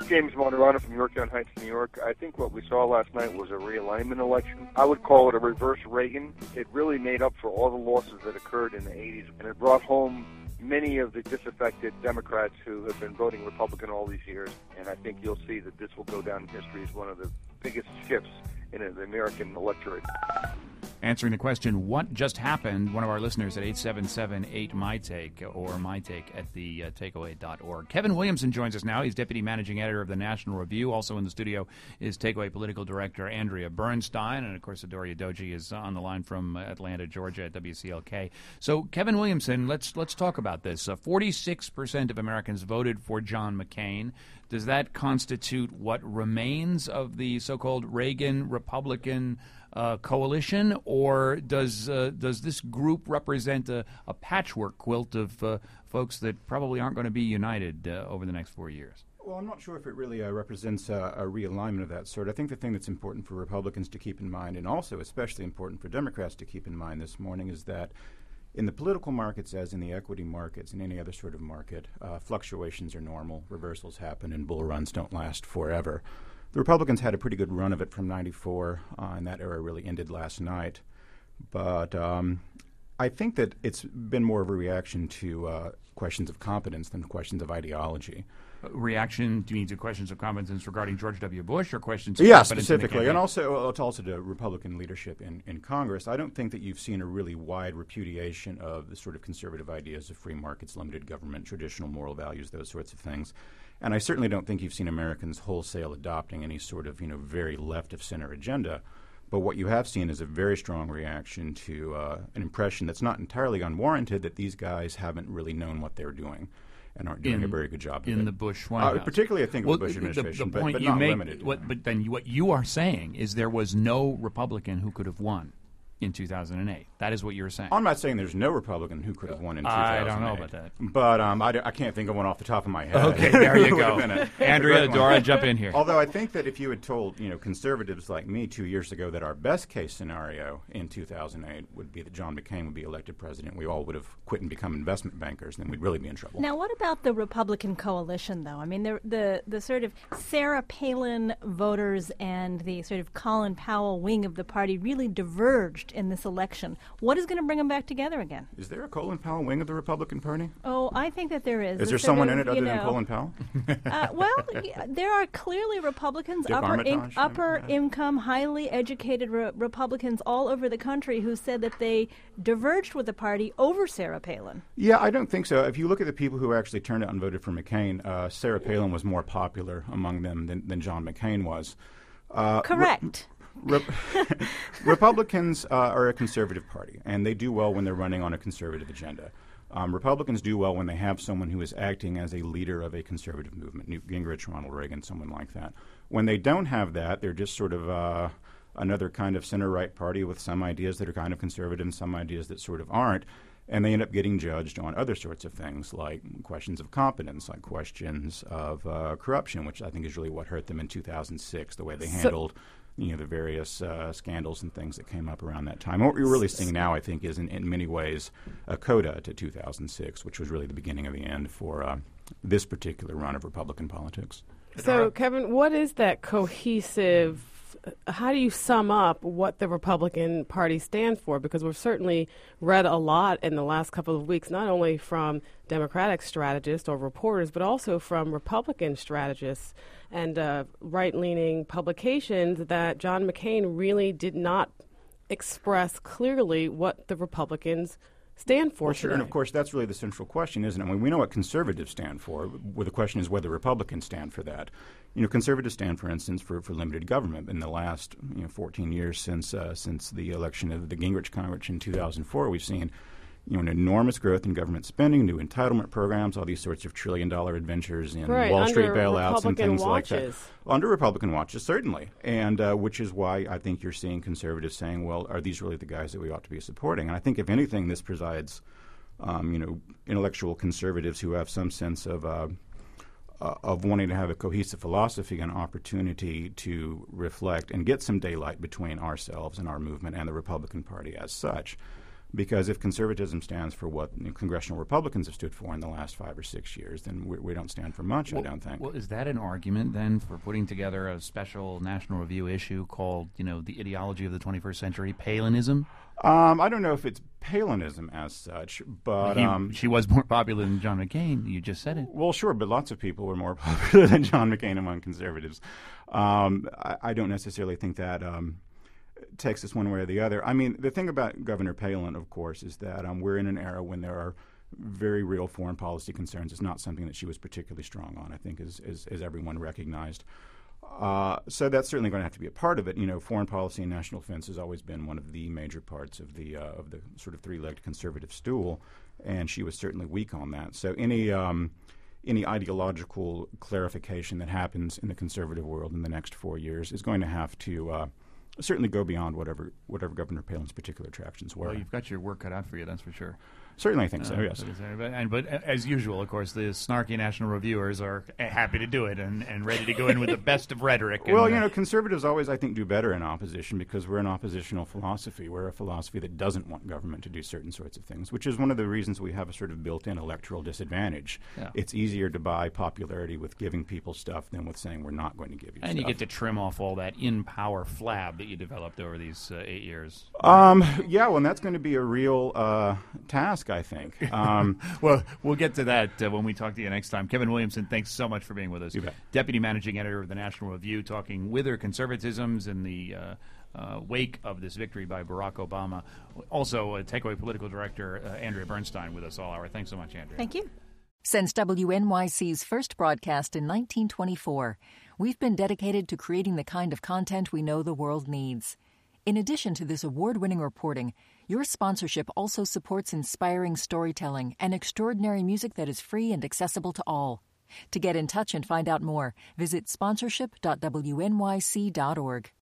James Monterano from Yorktown Heights, New York. I think what we saw last night was a realignment election. I would call it a reverse Reagan. It really made up for all the losses that occurred in the 80s, and it brought home many of the disaffected Democrats who have been voting Republican all these years. And I think you'll see that this will go down in history as one of the biggest shifts in the American electorate. Answering the question, what just happened, one of our listeners at 877-8-MY-TAKE or MyTake at the takeaway.org. Kevin Williamson joins us now. He's Deputy Managing Editor of the National Review. Also in the studio is Takeaway Political Director Andrea Bernstein. And, of course, Adoria Doji is on the line from Atlanta, Georgia at WCLK. So, Kevin Williamson, let's talk about this. 46% of Americans voted for John McCain. Does that constitute what remains of the so-called Reagan Republican coalition, or does this group represent a patchwork quilt of folks that probably aren't going to be united over the next 4 years? Well, I'm not sure if it really represents a realignment of that sort. I think the thing that's important for Republicans to keep in mind, and also especially important for Democrats to keep in mind this morning, is that in the political markets, as in the equity markets and any other sort of market, fluctuations are normal, reversals happen, and bull runs don't last forever. The Republicans had a pretty good run of it from 94, and that era really ended last night. But I think that it's been more of a reaction to questions of competence than questions of ideology. Reaction, do you mean to questions of competence regarding George W. Bush or questions of competence specifically, and also to Republican leadership in Congress? I don't think that you've seen a really wide repudiation of the sort of conservative ideas of free markets, limited government, traditional moral values, those sorts of things. And I certainly don't think you've seen Americans wholesale adopting any sort of, very left-of-center agenda. But what you have seen is a very strong reaction to an impression that's not entirely unwarranted that these guys haven't really known what they're doing and aren't doing a very good job of it. In the Bush White House. Particularly, I think, with the Bush administration, the point but you not make, limited. But then what you are saying is there was no Republican who could have won in 2008. That is what you're saying. I'm not saying there's no Republican who could have won in 2008. I don't know about that. But I can't think of one off the top of my head. Okay, there you go. Andrea, Dora, jump in here. Although I think that if you had told conservatives like me 2 years ago that our best case scenario in 2008 would be that John McCain would be elected president, we all would have quit and become investment bankers, and then we'd really be in trouble. Now, what about the Republican coalition, though? I mean, the sort of Sarah Palin voters and the sort of Colin Powell wing of the party really diverged in this election. What is going to bring them back together again? Is there a Colin Powell wing of the Republican Party? Oh, I think that there is. Is there someone in it other than Colin Powell? There are clearly Republicans, upper income, highly educated Republicans all over the country who said that they diverged with the party over Sarah Palin. Yeah, I don't think so. If you look at the people who actually turned out and voted for McCain, Sarah Palin was more popular among them than John McCain was. Correct. Republicans are a conservative party, and they do well when they're running on a conservative agenda. Republicans do well when they have someone who is acting as a leader of a conservative movement, Newt Gingrich, Ronald Reagan, someone like that. When they don't have that, they're just sort of another kind of center-right party with some ideas that are kind of conservative and some ideas that sort of aren't. And they end up getting judged on other sorts of things, like questions of competence, like questions of corruption, which I think is really what hurt them in 2006, the way they handled the various scandals and things that came up around that time. And what we're really seeing now, I think, is in many ways a coda to 2006, which was really the beginning of the end for this particular run of Republican politics. So, Kevin, what is that cohesive? How do you sum up what the Republican Party stands for? Because we've certainly read a lot in the last couple of weeks, not only from Democratic strategists or reporters, but also from Republican strategists and right-leaning publications that John McCain really did not express clearly what the Republicans stand for. Well, sure, and of course that's really the central question, isn't it? I mean, we know what conservatives stand for. Well, the question is whether Republicans stand for that. Conservatives stand, for instance, for limited government. In the last 14 years since the election of the Gingrich Congress in 2004, we've seen an enormous growth in government spending, new entitlement programs, all these sorts of trillion-dollar adventures in Wall Street bailouts and things like that. Under Republican watches, certainly, and which is why I think you're seeing conservatives saying, well, are these really the guys that we ought to be supporting? And I think, if anything, this presides, intellectual conservatives who have some sense of wanting to have a cohesive philosophy and opportunity to reflect and get some daylight between ourselves and our movement and the Republican Party as such. Because if conservatism stands for what congressional Republicans have stood for in the last 5 or 6 years, then we don't stand for much, I don't think. Well, is that an argument then for putting together a special National Review issue called, the ideology of the 21st century, Palinism? I don't know if it's Palinism as such, but she was more popular than John McCain. You just said it. Well, sure, but lots of people were more popular than John McCain among conservatives. I don't necessarily think that takes us one way or the other. I mean, the thing about Governor Palin, of course, is that we're in an era when there are very real foreign policy concerns. It's not something that she was particularly strong on, I think, as everyone recognized. So that's certainly going to have to be a part of it. Foreign policy and national defense has always been one of the major parts of the sort of three-legged conservative stool, and she was certainly weak on that. So any ideological clarification that happens in the conservative world in the next 4 years is going to have to certainly go beyond whatever Governor Palin's particular attractions were. Well, you've got your work cut out for you, that's for sure. Certainly, I think so, yes. But as usual, of course, the snarky national reviewers are happy to do it and ready to go in with the best of rhetoric. Well, conservatives always, I think, do better in opposition because we're an oppositional philosophy. We're a philosophy that doesn't want government to do certain sorts of things, which is one of the reasons we have a sort of built-in electoral disadvantage. Yeah. It's easier to buy popularity with giving people stuff than with saying we're not going to give you stuff. And you get to trim off all that in-power flab that you developed over these 8 years. Yeah, well, and that's going to be a real task, I think. Well, we'll get to that when we talk to you next time. Kevin Williamson, thanks so much for being with us. You bet. Deputy Managing Editor of the National Review, talking wither conservatisms in the wake of this victory by Barack Obama. Also, Takeaway Political Director Andrea Bernstein with us all hour. Thanks so much, Andrea. Thank you. Since WNYC's first broadcast in 1924, we've been dedicated to creating the kind of content we know the world needs. In addition to this award-winning reporting, your sponsorship also supports inspiring storytelling and extraordinary music that is free and accessible to all. To get in touch and find out more, visit sponsorship.wnyc.org.